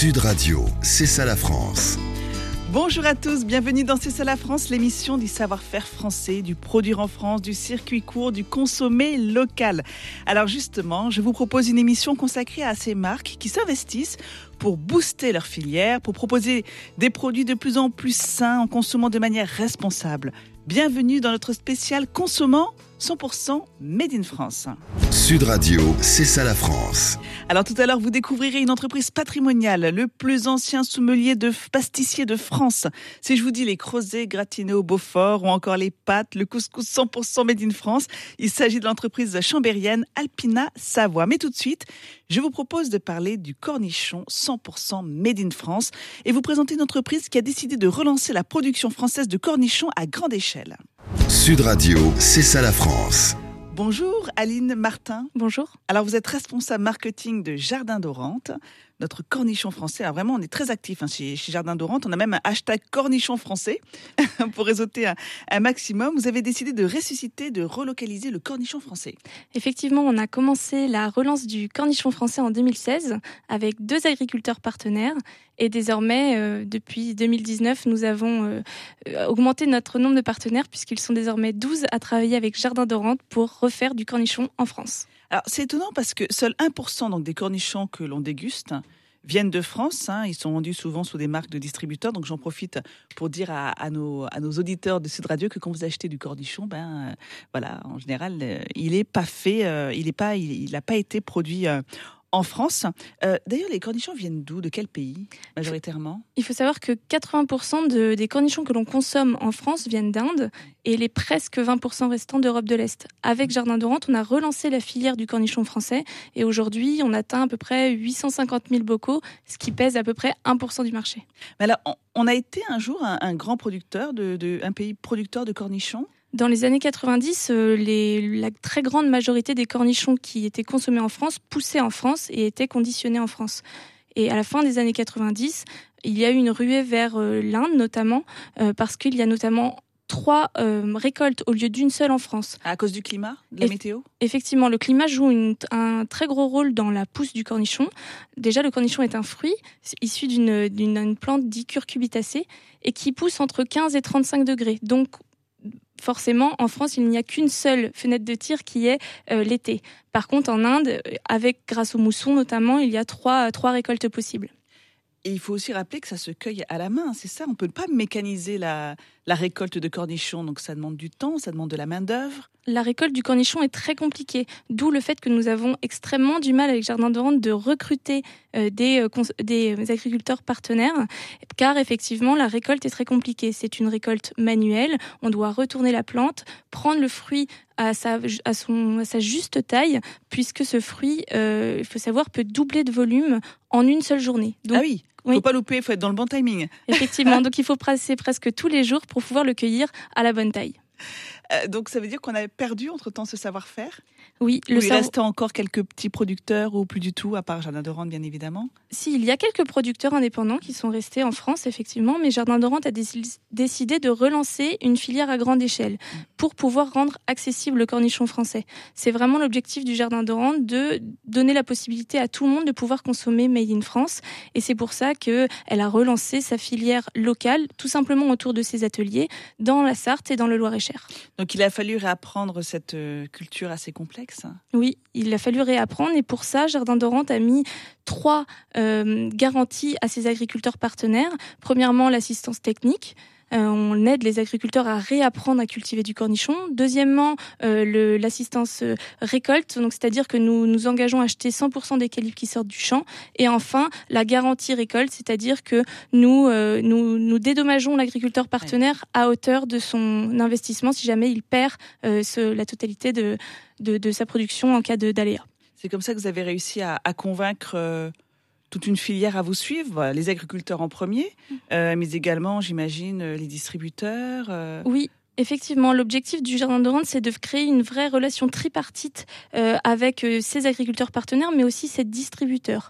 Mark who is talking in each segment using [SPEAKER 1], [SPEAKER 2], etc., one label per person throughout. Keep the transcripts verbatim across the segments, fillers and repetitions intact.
[SPEAKER 1] Sud Radio, c'est ça la France.
[SPEAKER 2] Bonjour à tous, bienvenue dans C'est ça la France, l'émission du savoir-faire français, du produire en France, du circuit court, du consommer local. Alors justement, je vous propose une émission consacrée à ces marques qui s'investissent pour booster leur filière, pour proposer des produits de plus en plus sains en consommant de manière responsable. Bienvenue dans notre spécial Consommant cent pour cent Made in France.
[SPEAKER 1] Sud Radio, c'est ça la France.
[SPEAKER 2] Alors tout à l'heure, vous découvrirez une entreprise patrimoniale, le plus ancien sommelier de pâtissier de France. Si je vous dis les crozets gratinés au Beaufort ou encore les pâtes, le couscous cent pour cent Made in France, il s'agit de l'entreprise chambérienne Alpina Savoie. Mais tout de suite, je vous propose de parler du cornichon cent pour cent Made in France et vous présenter une entreprise qui a décidé de relancer la production française de cornichons à grande échelle.
[SPEAKER 1] Sud Radio, c'est ça la France.
[SPEAKER 2] Bonjour Aline Martin.
[SPEAKER 3] Bonjour.
[SPEAKER 2] Alors vous êtes responsable marketing de Jardin d'Orante, notre cornichon français. Alors vraiment on est très actifs hein, chez, chez Jardin d'Orante. On a même un hashtag cornichon français pour réseauter un, un maximum. Vous avez décidé de ressusciter, de relocaliser le cornichon français.
[SPEAKER 3] Effectivement, on a commencé la relance du cornichon français en deux mille seize avec deux agriculteurs partenaires. Et désormais, euh, depuis deux mille dix-neuf, nous avons euh, augmenté notre nombre de partenaires puisqu'ils sont désormais douze à travailler avec Jardin d'Orante pour refaire du cornichon en France.
[SPEAKER 2] Alors c'est étonnant parce que seul un pour cent donc, des cornichons que l'on déguste viennent de France. Hein. Ils sont vendus souvent sous des marques de distributeurs. Donc j'en profite pour dire à, à, nos, à nos auditeurs de Sud Radio que quand vous achetez du cornichon, ben, euh, voilà, en général, euh, il n'est pas fait, euh, il n'a pas, il, il pas été produit euh, en France. Euh, d'ailleurs, les cornichons viennent d'où? De quel pays, majoritairement?
[SPEAKER 3] Il faut savoir que quatre-vingts pour cent de, des cornichons que l'on consomme en France viennent d'Inde et les presque vingt pour cent restants d'Europe de l'Est. Avec Jardin d'Orante, on a relancé la filière du cornichon français et aujourd'hui, on atteint à peu près huit cent cinquante mille bocaux, ce qui pèse à peu près un pour cent du marché.
[SPEAKER 2] Mais alors, on, on a été un jour un, un grand producteur, de, de, un pays producteur de cornichons?
[SPEAKER 3] Dans les années quatre-vingt-dix, euh, les, la très grande majorité des cornichons qui étaient consommés en France poussaient en France et étaient conditionnés en France. Et à la fin des années quatre-vingt-dix, il y a eu une ruée vers euh, l'Inde notamment, euh, parce qu'il y a notamment trois euh, récoltes au lieu d'une seule en France.
[SPEAKER 2] À cause du climat, de la
[SPEAKER 3] Et,
[SPEAKER 2] météo?
[SPEAKER 3] Effectivement, le climat joue une, un très gros rôle dans la pousse du cornichon. Déjà, le cornichon est un fruit issu d'une, d'une, d'une plante dite curcubitacée et qui pousse entre quinze et trente-cinq degrés. Donc, forcément, en France, il n'y a qu'une seule fenêtre de tir qui est euh, l'été. Par contre, en Inde, avec grâce aux moussons notamment, il y a trois, trois récoltes possibles.
[SPEAKER 2] Et il faut aussi rappeler que ça se cueille à la main, c'est ça? On ne peut pas mécaniser la, la récolte de cornichons, donc ça demande du temps, ça demande de la main-d'œuvre.
[SPEAKER 3] La récolte du cornichon est très compliquée, d'où le fait que nous avons extrêmement du mal avec Jardin d'Orante de recruter euh, des, euh, cons- des agriculteurs partenaires, car effectivement la récolte est très compliquée. C'est une récolte manuelle, on doit retourner la plante, prendre le fruit à sa, à son, à sa juste taille, puisque ce fruit, euh, il faut savoir, peut doubler de volume en une seule journée. Donc,
[SPEAKER 2] ah oui, il ne faut
[SPEAKER 3] oui.
[SPEAKER 2] pas louper, il faut être dans le bon timing.
[SPEAKER 3] Effectivement, donc il faut passer presque tous les jours pour pouvoir le cueillir à la bonne taille.
[SPEAKER 2] Euh, donc ça veut dire qu'on a perdu entre-temps ce savoir-faire?
[SPEAKER 3] Oui,
[SPEAKER 2] le
[SPEAKER 3] le
[SPEAKER 2] il
[SPEAKER 3] savoir...
[SPEAKER 2] reste encore quelques petits producteurs ou plus du tout, à part Jardin d'Orante bien évidemment?
[SPEAKER 3] Si, il y a quelques producteurs indépendants qui sont restés en France, effectivement, mais Jardin d'Orante a déc- décidé de relancer une filière à grande échelle pour pouvoir rendre accessible le cornichon français. C'est vraiment l'objectif du Jardin d'Orante de donner la possibilité à tout le monde de pouvoir consommer Made in France. Et c'est pour ça qu'elle a relancé sa filière locale, tout simplement autour de ses ateliers, dans la Sarthe et dans le Loir-et-Cher.
[SPEAKER 2] Donc il a fallu réapprendre cette culture assez complexe.
[SPEAKER 3] Oui, il a fallu réapprendre et pour ça, Jardin d'Orante a mis trois euh, garanties à ses agriculteurs partenaires. Premièrement, l'assistance technique. Euh, on aide les agriculteurs à réapprendre à cultiver du cornichon. Deuxièmement, euh, le, l'assistance euh, récolte, donc c'est-à-dire que nous nous engageons à acheter cent pour cent des calibre qui sortent du champ. Et enfin, la garantie récolte, c'est-à-dire que nous euh, nous, nous dédommageons l'agriculteur partenaire à hauteur de son investissement si jamais il perd euh, ce, la totalité de, de, de sa production en cas de, d'aléa.
[SPEAKER 2] C'est comme ça que vous avez réussi à, à convaincre euh, toute une filière à vous suivre, les agriculteurs en premier, euh, mais également, j'imagine, les distributeurs. Euh...
[SPEAKER 3] Oui. Effectivement, l'objectif du Jardin d'Orante, c'est de créer une vraie relation tripartite euh, avec euh, ses agriculteurs partenaires, mais aussi ses distributeurs.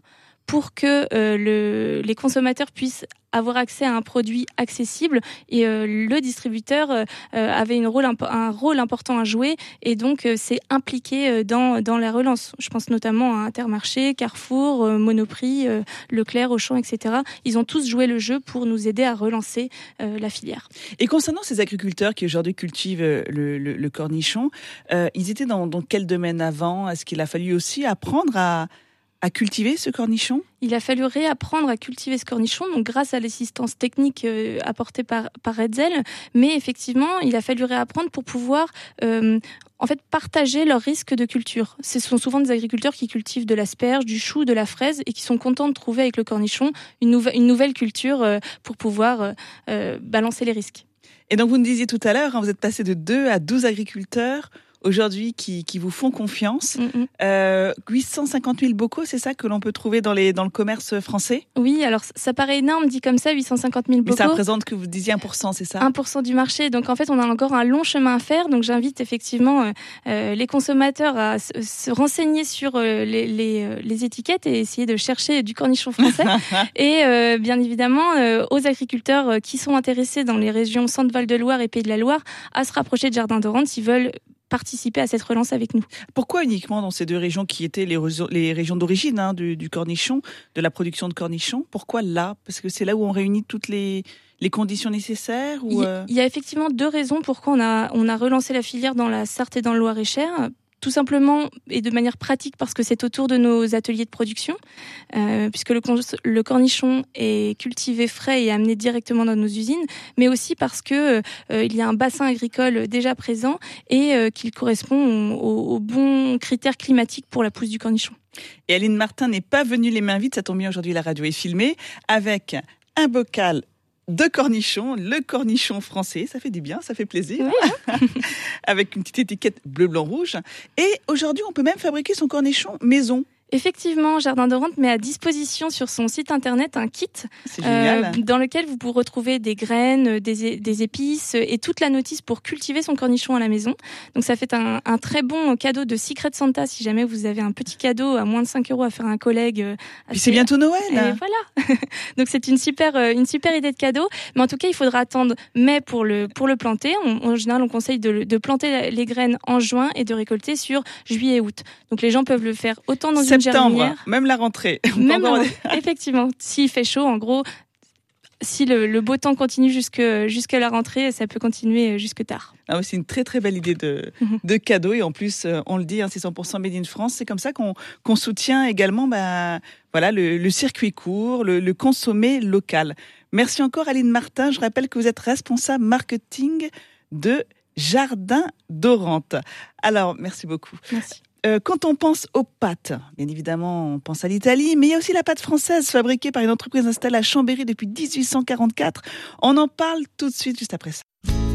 [SPEAKER 3] pour que euh, le, les consommateurs puissent avoir accès à un produit accessible, et euh, le distributeur euh, avait une rôle, un rôle important à jouer, et donc euh, s'est impliqué dans, dans la relance. Je pense notamment à Intermarché, Carrefour, euh, Monoprix, euh, Leclerc, Auchan, et cetera. Ils ont tous joué le jeu pour nous aider à relancer euh, la filière.
[SPEAKER 2] Et concernant ces agriculteurs qui aujourd'hui cultivent le, le, le cornichon, euh, ils étaient dans, dans quel domaine avant ? Est-ce qu'il a fallu aussi apprendre à, à cultiver ce cornichon ?
[SPEAKER 3] Il a fallu réapprendre à cultiver ce cornichon, donc grâce à l'assistance technique euh, apportée par, par Hetzel. Mais effectivement, il a fallu réapprendre pour pouvoir euh, en fait, partager leurs risques de culture. Ce sont souvent des agriculteurs qui cultivent de l'asperge, du chou, de la fraise, et qui sont contents de trouver avec le cornichon une, nouve- une nouvelle culture euh, pour pouvoir euh, euh, balancer les risques.
[SPEAKER 2] Et donc vous nous disiez tout à l'heure, hein, vous êtes passé de deux à douze agriculteurs aujourd'hui qui, qui vous font confiance. Mm-hmm. Euh, huit cent cinquante mille bocaux, c'est ça que l'on peut trouver dans, les, dans le commerce français ?
[SPEAKER 3] Oui, alors ça paraît énorme dit comme ça, huit cent cinquante mille bocaux.
[SPEAKER 2] Mais ça représente, que vous disiez, un pour cent, c'est ça ?
[SPEAKER 3] un pour cent du marché. Donc en fait, on a encore un long chemin à faire. Donc j'invite effectivement euh, euh, les consommateurs à se, se renseigner sur euh, les, les, euh, les étiquettes et essayer de chercher du cornichon français. Et euh, bien évidemment, euh, aux agriculteurs qui sont intéressés dans les régions Centre-Val de Loire et Pays de la Loire à se rapprocher de Jardin d'Orantes s'ils veulent participer à cette relance avec nous.
[SPEAKER 2] Pourquoi uniquement dans ces deux régions qui étaient les, régions, les régions d'origine hein, du, du cornichon, de la production de cornichons ? Pourquoi là ? Parce que c'est là où on réunit toutes les, les conditions nécessaires ou euh...
[SPEAKER 3] Il y a effectivement deux raisons pourquoi on a, on a relancé la filière dans la Sarthe et dans le Loir-et-Cher. Tout simplement et de manière pratique parce que c'est autour de nos ateliers de production, euh, puisque le, le cornichon est cultivé frais et amené directement dans nos usines, mais aussi parce que euh, il y a un bassin agricole déjà présent et euh, qu'il correspond aux, aux bons critères climatiques pour la pousse du cornichon.
[SPEAKER 2] Et Aline Martin n'est pas venue les mains vides, ça tombe bien, aujourd'hui la radio est filmée, avec un bocal de cornichons, le cornichon français, ça fait du bien, ça fait plaisir, oui. Avec une petite étiquette bleu, blanc, rouge. Et aujourd'hui, on peut même fabriquer son cornichon maison.
[SPEAKER 3] Effectivement, Jardin d'Orantes met à disposition sur son site internet un kit
[SPEAKER 2] euh,
[SPEAKER 3] dans lequel vous pourrez retrouver des graines, des, des épices et toute la notice pour cultiver son cornichon à la maison. Donc ça fait un, un très bon cadeau de Secret Santa si jamais vous avez un petit cadeau à moins de cinq euros à faire à un collègue. Assez...
[SPEAKER 2] Puis c'est bientôt Noël.
[SPEAKER 3] Et voilà. Donc c'est une super, une super idée de cadeau. Mais en tout cas, il faudra attendre mai pour le, pour le planter. On, en général, on conseille de, de planter les graines en juin et de récolter sur juillet-août. Donc les gens peuvent le faire autant dans une
[SPEAKER 2] septembre, même la rentrée.
[SPEAKER 3] Même la rentrée. Effectivement, s'il fait chaud, en gros, si le, le beau temps continue jusque, jusqu'à la rentrée, ça peut continuer jusque tard.
[SPEAKER 2] Ah oui, c'est une très très belle idée de, mm-hmm. de cadeau. Et en plus, on le dit, hein, c'est cent pour cent Made in France. C'est comme ça qu'on, qu'on soutient également bah, voilà, le, le circuit court, le, le consommé local. Merci encore Aline Martin. Je rappelle que vous êtes responsable marketing de Jardin d'Orantes. Alors, merci beaucoup.
[SPEAKER 3] Merci.
[SPEAKER 2] Euh, quand on pense aux pâtes, bien évidemment, on pense à l'Italie, mais il y a aussi la pâte française fabriquée par une entreprise installée à Chambéry depuis dix-huit cent quarante-quatre. On en parle tout de suite, juste après ça.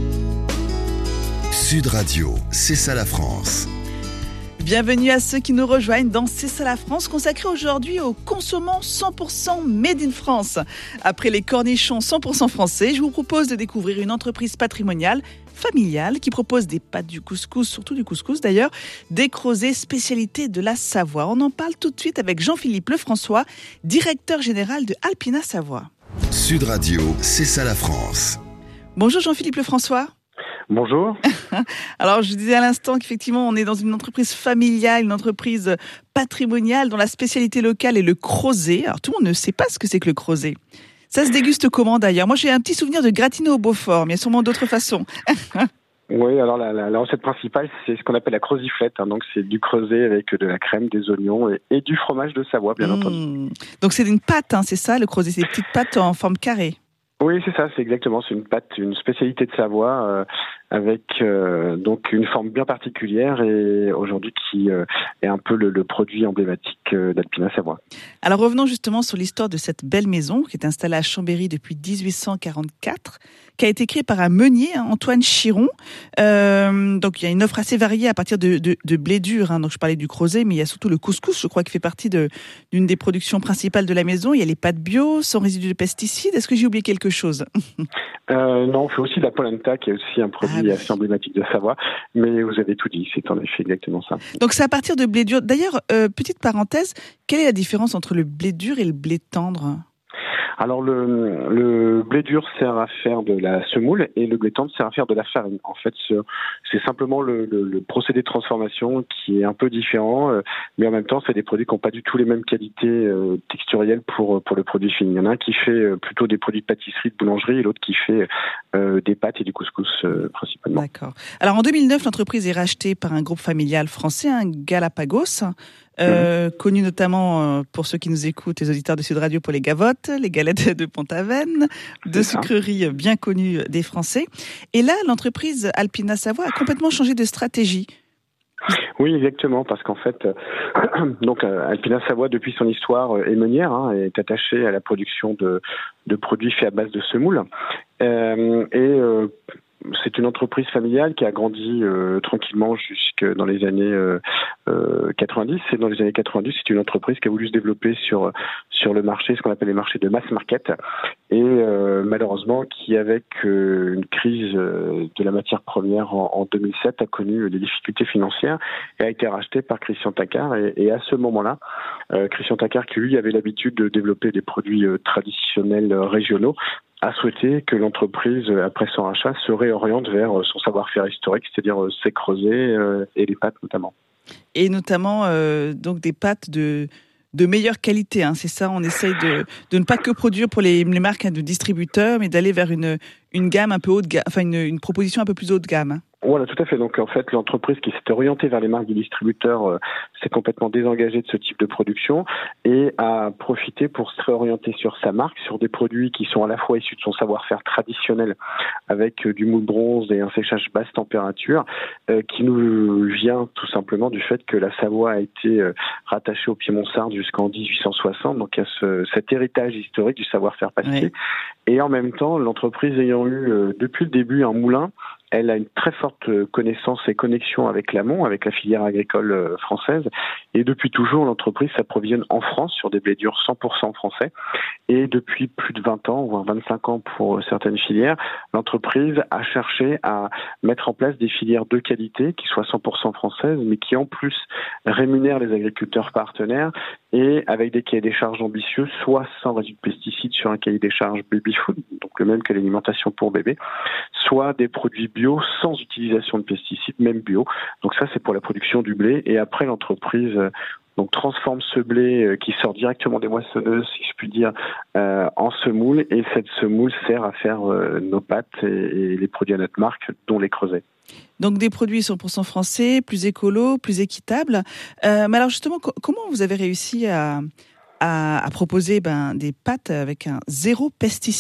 [SPEAKER 1] Sud Radio, c'est ça la France.
[SPEAKER 2] Bienvenue à ceux qui nous rejoignent dans C'est ça la France, consacré aujourd'hui aux consommants cent pour cent Made in France. Après les cornichons cent pour cent français, je vous propose de découvrir une entreprise patrimoniale familiale qui propose des pâtes, du couscous, surtout du couscous d'ailleurs, des crozets, spécialité de la Savoie. On en parle tout de suite avec Jean-Philippe Lefrançois, directeur général de Alpina Savoie.
[SPEAKER 1] Sud Radio, c'est ça la France.
[SPEAKER 2] Bonjour Jean-Philippe Lefrançois.
[SPEAKER 4] Bonjour.
[SPEAKER 2] Alors, je disais à l'instant qu'effectivement, on est dans une entreprise familiale, une entreprise patrimoniale dont la spécialité locale est le crozet. Alors, tout le monde ne sait pas ce que c'est que le crozet. Ça se déguste comment d'ailleurs ? Moi, j'ai un petit souvenir de gratiné au Beaufort, mais il y a sûrement d'autres façons.
[SPEAKER 4] Oui, alors la, la, la recette principale, c'est ce qu'on appelle la croziflette. Hein, donc, c'est du creuset avec de la crème, des oignons et, et du fromage de Savoie, bien mmh. entendu.
[SPEAKER 2] Donc, c'est une pâte, hein, c'est ça, le crozet ? C'est des petites pâtes en forme carrée.
[SPEAKER 4] Oui, c'est ça, c'est exactement, c'est une pâte, une spécialité de Savoie euh, avec euh, donc une forme bien particulière et aujourd'hui qui euh, est un peu le, le produit emblématique euh, d'Alpina Savoie.
[SPEAKER 2] Alors revenons justement sur l'histoire de cette belle maison qui est installée à Chambéry depuis dix-huit cent quarante-quatre, qui a été créée par un meunier, hein, Antoine Chiron. Euh, donc il y a une offre assez variée à partir de, de, de blé dur, hein, donc je parlais du crozet, mais il y a surtout le couscous, je crois, qui fait partie de, d'une des productions principales de la maison. Il y a les pâtes bio, sans résidus de pesticides. Est-ce que j'ai oublié quelque chose ?
[SPEAKER 4] euh, Non, on fait aussi de la polenta, qui est aussi un produit
[SPEAKER 2] Ah oui.
[SPEAKER 4] assez emblématique de Savoie. Mais vous avez tout dit, c'est en effet exactement ça.
[SPEAKER 2] Donc c'est à partir de blé dur. D'ailleurs, euh, petite parenthèse, quelle est la différence entre le blé dur et le blé tendre ?
[SPEAKER 4] Alors le, le blé dur sert à faire de la semoule et le blé tendre sert à faire de la farine. En fait, c'est simplement le, le, le procédé de transformation qui est un peu différent, mais en même temps, c'est des produits qui n'ont pas du tout les mêmes qualités euh, texturielles pour pour le produit fini. Il y en a un qui fait plutôt des produits de pâtisserie, de boulangerie, et l'autre qui fait euh, des pâtes et du couscous euh, principalement.
[SPEAKER 2] D'accord. Alors en deux mille neuf, l'entreprise est rachetée par un groupe familial français, un Galapagos. Euh, mmh. Connu notamment, euh, pour ceux qui nous écoutent, les auditeurs de Sud Radio, pour les gavottes, les galettes de Pont-Aven, deux sucreries bien connues des Français. Et là, l'entreprise Alpina Savoie a complètement changé de stratégie.
[SPEAKER 4] Oui, exactement, parce qu'en fait, euh, donc euh, Alpina Savoie, depuis son histoire euh, est meunière, hein, est attachée à la production de, de produits faits à base de semoule. Euh, et euh, c'est une entreprise familiale qui a grandi euh, tranquillement jusque dans les années euh, euh, quatre-vingt-dix. Et dans les années quatre-vingt-dix, c'est une entreprise qui a voulu se développer sur sur le marché, ce qu'on appelle les marchés de mass market, et euh, malheureusement qui, avec euh, une crise euh, de la matière première en, en deux mille sept, a connu des difficultés financières et a été racheté par Christian Taccard. Et, et à ce moment-là, euh, Christian Taccard, qui lui avait l'habitude de développer des produits euh, traditionnels euh, régionaux, a souhaité que l'entreprise, après son rachat, se réoriente vers son savoir-faire historique, c'est-à-dire ses creusets et les pâtes notamment.
[SPEAKER 2] Et notamment euh, donc des pâtes de, de meilleure qualité, hein, c'est ça, on essaye de, de ne pas que produire pour les, les marques de distributeurs, mais d'aller vers une, une gamme un peu haut de gamme, enfin une, une proposition un peu plus haut de gamme. Hein.
[SPEAKER 4] Voilà, tout à fait. Donc en fait, l'entreprise qui s'était orientée vers les marques du distributeur euh, s'est complètement désengagée de ce type de production et a profité pour se réorienter sur sa marque, sur des produits qui sont à la fois issus de son savoir-faire traditionnel, avec euh, du moule bronze et un séchage basse température, euh, qui nous vient tout simplement du fait que la Savoie a été euh, rattachée au Piémont-Sarthe jusqu'en dix-huit cent soixante, donc il y a ce, cet héritage historique du savoir-faire pâtissier. Oui. Et en même temps, l'entreprise ayant eu euh, depuis le début un moulin, elle a une très forte connaissance et connexion avec l'amont, avec la filière agricole française. Et depuis toujours, l'entreprise s'approvisionne en France sur des blés durs cent pour cent français. Et depuis plus de vingt ans, voire vingt-cinq ans pour certaines filières, l'entreprise a cherché à mettre en place des filières de qualité qui soient cent pour cent françaises, mais qui en plus rémunèrent les agriculteurs partenaires et avec des cahiers des charges ambitieux, soit sans résidus de pesticides sur un cahier des charges baby food, donc le même que l'alimentation pour bébé, soit des produits bio sans utilisation de pesticides, même bio. Donc ça, c'est pour la production du blé. Et après, l'entreprise euh, donc transforme ce blé euh, qui sort directement des moissonneuses, si je puis dire, euh, en semoule. Et cette semoule sert à faire euh, nos pâtes et, et les produits à notre marque, dont les creusets.
[SPEAKER 2] Donc des produits cent pour cent français, plus écolos, plus équitables. Euh, mais alors justement, co- comment vous avez réussi à, à, à proposer ben, des pâtes avec un zéro pesticide ?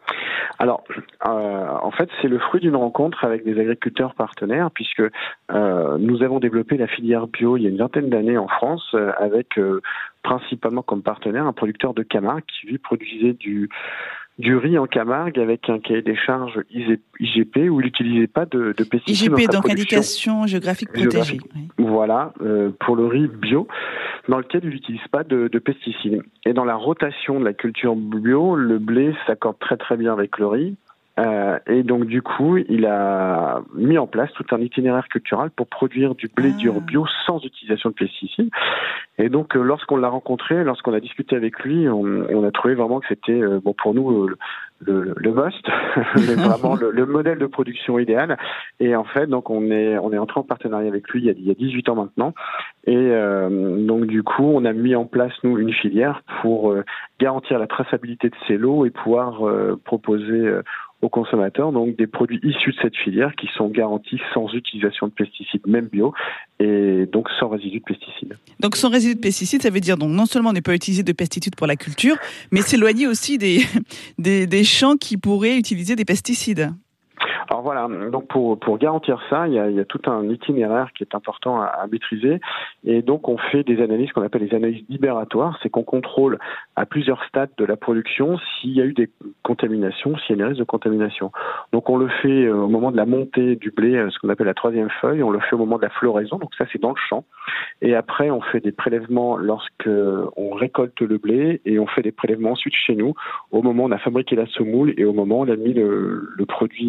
[SPEAKER 4] Alors, euh, en fait, c'est le fruit d'une rencontre avec des agriculteurs partenaires, puisque euh, nous avons développé la filière bio il y a une vingtaine d'années en France, euh, avec euh, principalement comme partenaire un producteur de Camargue qui lui produisait du du riz en Camargue avec un cahier des charges I G P où il n'utilisait pas de, de pesticides.
[SPEAKER 2] I G P,
[SPEAKER 4] dans sa
[SPEAKER 2] donc
[SPEAKER 4] production.
[SPEAKER 2] indication géographique protégée.
[SPEAKER 4] Géographique. Oui. Voilà, euh, pour le riz bio, dans lequel il n'utilise pas de, de pesticides. Et dans la rotation de la culture bio, le blé s'accorde très très bien avec le riz. Euh, et donc du coup, il a mis en place tout un itinéraire culturel pour produire du blé ah. dur bio sans utilisation de pesticides. Et donc, euh, lorsqu'on l'a rencontré, lorsqu'on a discuté avec lui, on, on a trouvé vraiment que c'était, euh, bon, pour nous, euh, le, le must, vraiment le, le modèle de production idéal. Et en fait, donc, on est, on est entré en partenariat avec lui il y a, il y a dix-huit ans maintenant. Et euh, donc, du coup, on a mis en place, nous, une filière pour euh, garantir la traçabilité de ces lots et pouvoir euh, proposer euh, aux consommateurs donc des produits issus de cette filière qui sont garantis sans utilisation de pesticides, même bio, et donc sans résidus de pesticides.
[SPEAKER 2] Donc sans résidus de pesticides, ça veut dire donc non seulement ne pas utiliser de pesticides pour la culture, mais s'éloigner aussi des, des, des champs qui pourraient utiliser des pesticides.
[SPEAKER 4] Alors voilà, donc pour pour garantir ça, il y a, il y a tout un itinéraire qui est important à, à maîtriser, et donc on fait des analyses qu'on appelle les analyses libératoires, c'est qu'on contrôle à plusieurs stades de la production s'il y a eu des contaminations, s'il y a des risques de contamination. Donc on le fait au moment de la montée du blé, ce qu'on appelle la troisième feuille, on le fait au moment de la floraison, donc ça c'est dans le champ, et après on fait des prélèvements lorsque on récolte le blé, et on fait des prélèvements ensuite chez nous au moment où on a fabriqué la semoule et au moment où on a mis le, le produit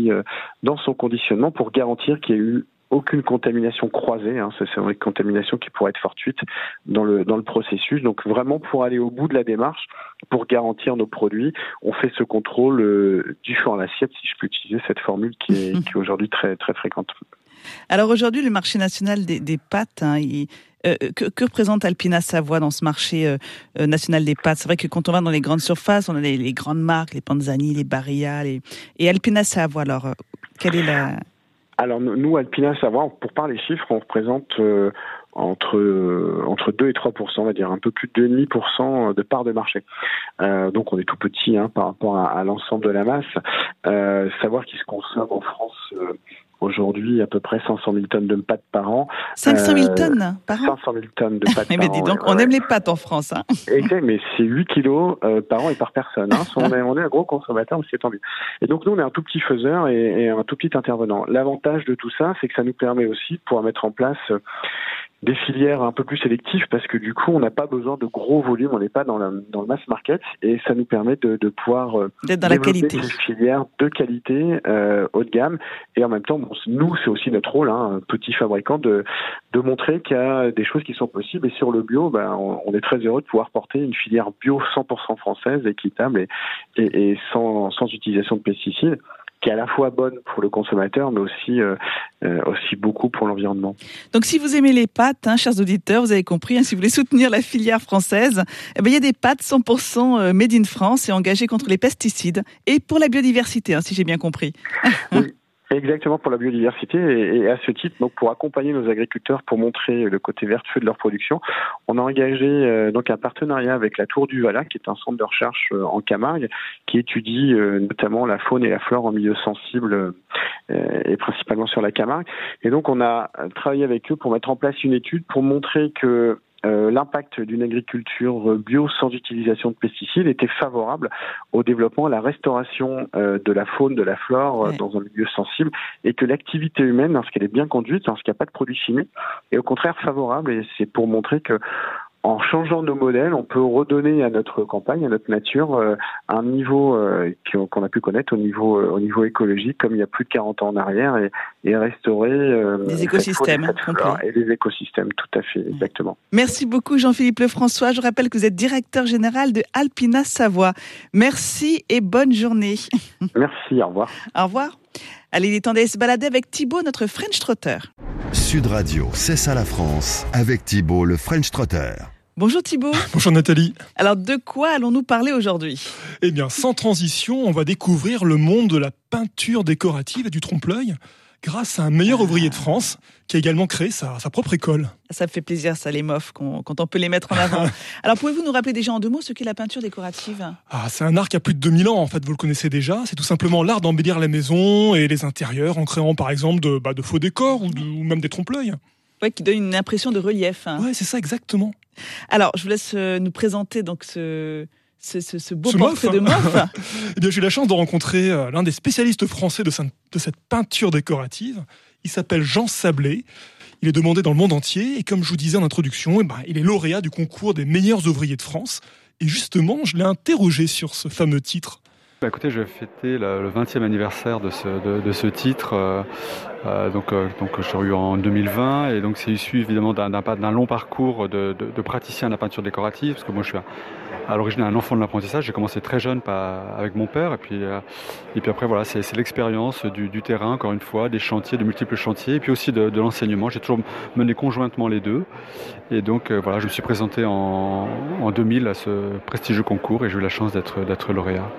[SPEAKER 4] dans son conditionnement pour garantir qu'il y ait eu aucune contamination croisée, hein, c'est une contamination qui pourrait être fortuite dans le dans le processus. Donc vraiment pour aller au bout de la démarche, pour garantir nos produits, on fait ce contrôle euh, du feu en assiette, si je peux utiliser cette formule qui est, qui est aujourd'hui très très fréquente.
[SPEAKER 2] Alors aujourd'hui, le marché national des, des pâtes, hein, il, euh, que, que représente Alpina Savoie dans ce marché euh, national des pâtes? C'est vrai que quand on va dans les grandes surfaces, on a les, les grandes marques, les Panzani, les Barilla, les... et Alpina Savoie. Alors, euh, quelle est la...
[SPEAKER 4] Alors nous, Alpina Savoie, pour parler chiffres, on représente euh, entre euh, entre deux et trois pour cent, on va dire, un peu plus de deux virgule cinq pour cent de part de marché. Euh, donc on est tout petit hein, par rapport à, à l'ensemble de la masse. Euh, savoir qu'il se consomme en France euh, aujourd'hui à peu près cinq cent mille tonnes de pâtes par an.
[SPEAKER 2] cinq cent mille tonnes par an.
[SPEAKER 4] cinq cent mille tonnes de pâtes
[SPEAKER 2] mais
[SPEAKER 4] par
[SPEAKER 2] dis
[SPEAKER 4] an.
[SPEAKER 2] donc,
[SPEAKER 4] ouais,
[SPEAKER 2] on
[SPEAKER 4] ouais.
[SPEAKER 2] aime les pâtes en France. Hein.
[SPEAKER 4] Exact, mais c'est huit kilos euh, par an et par personne. Hein. on, est, on est un gros consommateur, c'est tant mieux. Et donc nous, on est un tout petit faiseur et, et un tout petit intervenant. L'avantage de tout ça, c'est que ça nous permet aussi de pouvoir mettre en place euh, des filières un peu plus sélectives parce que du coup, on n'a pas besoin de gros volumes, on n'est pas dans, la, dans le mass market et ça nous permet de, de pouvoir euh,
[SPEAKER 2] d'être dans la qualité.
[SPEAKER 4] Des filières de qualité euh, haut de gamme et en même temps, bon, nous, c'est aussi notre rôle, hein, petit fabricant, de, de montrer qu'il y a des choses qui sont possibles et sur le bio, ben, on, on est très heureux de pouvoir porter une filière bio cent pour cent française, équitable et, et, et sans, sans utilisation de pesticides, qui est à la fois bonne pour le consommateur, mais aussi euh, euh, aussi beaucoup pour l'environnement.
[SPEAKER 2] Donc, si vous aimez les pâtes, hein, chers auditeurs, vous avez compris, hein, si vous voulez soutenir la filière française, eh ben, il y a des pâtes cent pour cent made in France et engagées contre les pesticides et pour la biodiversité, hein, si j'ai bien compris.
[SPEAKER 4] Oui. Exactement, pour la biodiversité et, et à ce titre, donc pour accompagner nos agriculteurs pour montrer le côté vertueux de leur production, on a engagé euh, donc un partenariat avec la Tour du Valat, qui est un centre de recherche euh, en Camargue, qui étudie euh, notamment la faune et la flore en milieu sensible euh, et principalement sur la Camargue. Et donc on a travaillé avec eux pour mettre en place une étude pour montrer que Euh, l'impact d'une agriculture bio sans utilisation de pesticides était favorable au développement, à la restauration euh, de la faune, de la flore euh,
[SPEAKER 2] ouais.
[SPEAKER 4] dans un milieu sensible et que l'activité humaine, lorsqu'elle est bien conduite, lorsqu'il n'y a pas de produits chimiques, est au contraire favorable et c'est pour montrer que en changeant nos modèles, on peut redonner à notre campagne, à notre nature, euh, un niveau euh, qu'on a pu connaître au niveau, euh, au niveau écologique, comme il y a plus de quarante ans en arrière, et, et restaurer euh,
[SPEAKER 2] des écosystèmes
[SPEAKER 4] cette faune, cette flore, et les écosystèmes, tout à fait, exactement.
[SPEAKER 2] Merci beaucoup Jean-Philippe Lefrançois. Je rappelle que vous êtes directeur général de Alpina Savoie. Merci et bonne journée.
[SPEAKER 4] Merci, au revoir.
[SPEAKER 2] Au revoir. Allez, il est temps d'aller se balader avec Thibaut, notre French Trotter.
[SPEAKER 1] Sud Radio, c'est ça la France, avec Thibaut, le French Trotter.
[SPEAKER 2] Bonjour Thibaut.
[SPEAKER 5] Bonjour Nathalie.
[SPEAKER 2] Alors de quoi allons-nous parler aujourd'hui ?
[SPEAKER 5] Eh bien, sans transition, on va découvrir le monde de la peinture décorative et du trompe-l'œil grâce à un meilleur ouvrier de France qui a également créé sa, sa propre école.
[SPEAKER 2] Ça me fait plaisir, ça, les mofs, quand, quand on peut les mettre en avant. Alors, pouvez-vous nous rappeler déjà en deux mots ce qu'est la peinture décorative ?
[SPEAKER 5] Ah, c'est un art qui a plus de deux mille ans, en fait, vous le connaissez déjà. C'est tout simplement l'art d'embellir la maison et les intérieurs en créant, par exemple, de, bah, de faux décors ou, de, ou même des trompe-l'œil.
[SPEAKER 2] Ouais, qui donne une impression de relief. Hein.
[SPEAKER 5] Ouais, c'est ça, exactement.
[SPEAKER 2] Alors, je vous laisse euh, nous présenter donc ce... Ce, ce, ce beau
[SPEAKER 5] ce
[SPEAKER 2] portrait
[SPEAKER 5] mof.
[SPEAKER 2] de mof.
[SPEAKER 5] Eh bien, j'ai eu la chance de rencontrer euh, l'un des spécialistes français de, sa, de cette peinture décorative. Il s'appelle Jean Sablé. Il est demandé dans le monde entier. Et comme je vous disais en introduction, eh ben, il est lauréat du concours des meilleurs ouvriers de France. Et justement, je l'ai interrogé sur ce fameux titre.
[SPEAKER 6] Bah écoutez, je vais fêter le, le vingtième anniversaire de ce, de, de ce titre. Euh, euh, donc, euh, donc, je suis eu en deux mille vingt et donc c'est issu évidemment d'un, d'un, d'un long parcours de, de, de praticien de la peinture décorative. Parce que moi, je suis un, à l'origine un enfant de l'apprentissage. J'ai commencé très jeune pas, avec mon père et puis euh, et puis après voilà, c'est, c'est l'expérience du, du terrain encore une fois, des chantiers, de multiples chantiers et puis aussi de, de l'enseignement. J'ai toujours mené conjointement les deux et donc euh, voilà, je me suis présenté en, en deux mille à ce prestigieux concours et j'ai eu la chance d'être, d'être lauréat.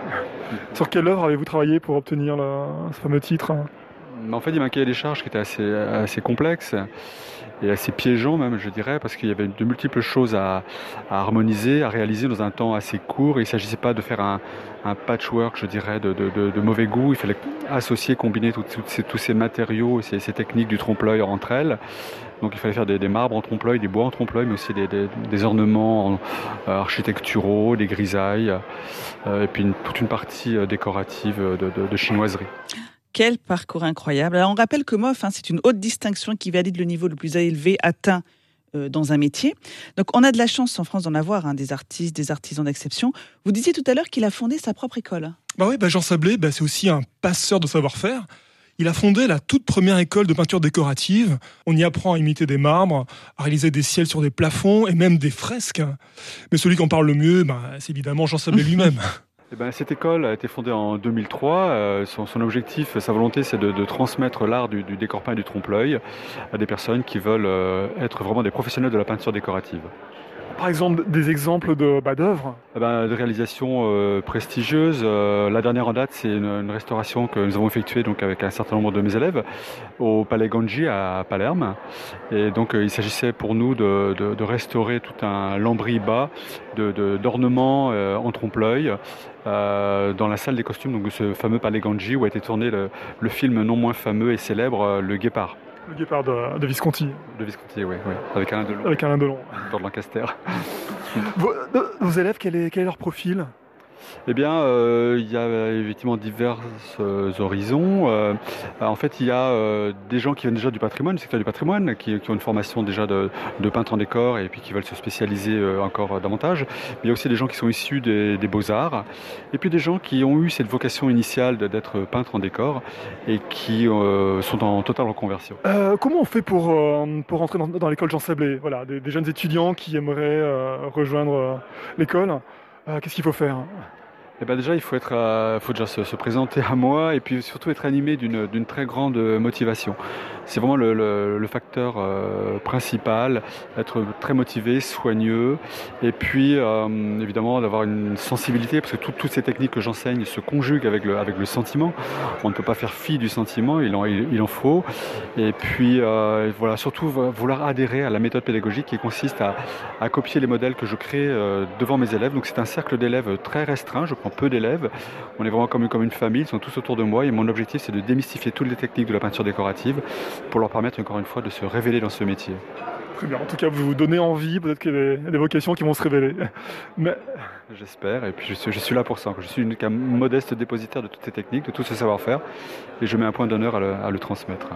[SPEAKER 5] Sur quelle œuvre avez-vous travaillé pour obtenir la, ce fameux titre ?
[SPEAKER 6] En fait, il m'a cahier des charges qui était assez, assez complexe et assez piégeant même, je dirais, parce qu'il y avait de multiples choses à, à harmoniser, à réaliser dans un temps assez court. Et il ne s'agissait pas de faire un, un patchwork, je dirais, de, de, de, de mauvais goût. Il fallait associer, combiner tout, tout ces, tous ces matériaux, ces, ces techniques du trompe-l'œil entre elles. Donc il fallait faire des, des marbres en trompe-l'œil, des bois en trompe-l'œil, mais aussi des, des, des ornements en, euh, architecturaux, des grisailles, euh, et puis une, toute une partie euh, décorative de, de, de chinoiserie.
[SPEAKER 2] Quel parcours incroyable. Alors on rappelle que M O F, hein, c'est une haute distinction qui valide le niveau le plus élevé atteint euh, dans un métier. Donc on a de la chance en France d'en avoir, hein, des artistes, des artisans d'exception. Vous disiez tout à l'heure qu'il a fondé sa propre école.
[SPEAKER 5] Bah oui, bah Jean Sablé, bah c'est aussi un passeur de savoir-faire. Il a fondé la toute première école de peinture décorative. On y apprend à imiter des marbres, à réaliser des ciels sur des plafonds et même des fresques. Mais celui qui en parle le mieux, bah, c'est évidemment Jean Sablé lui-même.
[SPEAKER 6] Eh ben, cette école a été fondée en deux mille trois. Euh, son, son objectif, sa volonté, c'est de, de transmettre l'art du, du décor peint et du trompe-l'œil à des personnes qui veulent euh, être vraiment des professionnels de la peinture décorative.
[SPEAKER 5] Par exemple, des exemples de, bah, d'œuvres
[SPEAKER 6] eh ben, de réalisations euh, prestigieuses. Euh, la dernière en date, c'est une, une restauration que nous avons effectuée donc, avec un certain nombre de mes élèves au Palais Ganji à Palerme. Et donc, euh, il s'agissait pour nous de, de, de restaurer tout un lambris bas de, de, d'ornements euh, en trompe-l'œil euh, dans la salle des costumes donc, de ce fameux Palais Ganji où a été tourné le, le film non moins fameux et célèbre, Le Guépard.
[SPEAKER 5] Le Guépard de, de Visconti.
[SPEAKER 6] De Visconti, oui, oui. Avec Alain Delon.
[SPEAKER 5] Avec Alain Delon.
[SPEAKER 6] Dans Lancaster.
[SPEAKER 5] Vos, vos élèves, quel est, quel est leur profil ?
[SPEAKER 6] Eh bien, euh, il y a effectivement divers euh, horizons. Euh, en fait, il y a euh, des gens qui viennent déjà du patrimoine, du secteur du patrimoine, qui, qui ont une formation déjà de, de peintre en décor et puis qui veulent se spécialiser euh, encore davantage. Mais il y a aussi des gens qui sont issus des, des beaux-arts et puis des gens qui ont eu cette vocation initiale d'être peintre en décor et qui euh, sont en totale reconversion.
[SPEAKER 5] Euh, comment on fait pour, euh, pour rentrer dans, dans l'école Jean Sablé ? Voilà, des, des jeunes étudiants qui aimeraient euh, rejoindre euh, l'école. Euh, qu'est-ce qu'il faut faire ?
[SPEAKER 6] Eh ben déjà, il faut, être, euh, faut déjà se, se présenter à moi et puis surtout être animé d'une, d'une très grande motivation. C'est vraiment le, le, le facteur euh, principal, être très motivé, soigneux et puis euh, évidemment d'avoir une sensibilité parce que tout, toutes ces techniques que j'enseigne se conjuguent avec le, avec le sentiment. On ne peut pas faire fi du sentiment, il en, il, il en faut. Et puis euh, voilà, surtout vouloir adhérer à la méthode pédagogique qui consiste à, à copier les modèles que je crée euh, devant mes élèves. Donc c'est un cercle d'élèves très restreint, je prends peu d'élèves. On est vraiment comme, comme une famille, ils sont tous autour de moi et mon objectif c'est de démystifier toutes les techniques de la peinture décorative pour leur permettre encore une fois de se révéler dans ce métier.
[SPEAKER 5] Très bien, en tout cas vous vous donnez envie, peut-être qu'il y a des, des vocations qui vont se révéler. Mais...
[SPEAKER 6] J'espère, et puis je suis, je suis là pour ça. Je suis une, un modeste dépositaire de toutes ces techniques, de tout ce savoir-faire, et je mets un point d'honneur à le, à le transmettre.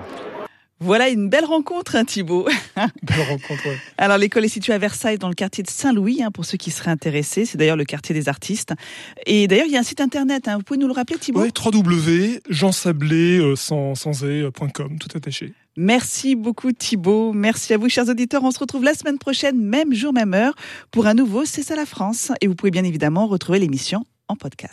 [SPEAKER 2] Voilà une belle rencontre, hein, Thibaut.
[SPEAKER 5] Belle rencontre, ouais.
[SPEAKER 2] Alors, l'école est située à Versailles, dans le quartier de Saint-Louis, hein, pour ceux qui seraient intéressés. C'est d'ailleurs le quartier des artistes. Et d'ailleurs, il y a un site internet. Hein. Vous pouvez nous le rappeler, Thibaut ?
[SPEAKER 5] Oui, w w w point jean sablé sans, sans e, .com, tout attaché.
[SPEAKER 2] Merci beaucoup, Thibaut. Merci à vous, chers auditeurs. On se retrouve la semaine prochaine, même jour, même heure, pour un nouveau C'est ça la France. Et vous pouvez bien évidemment retrouver l'émission en podcast.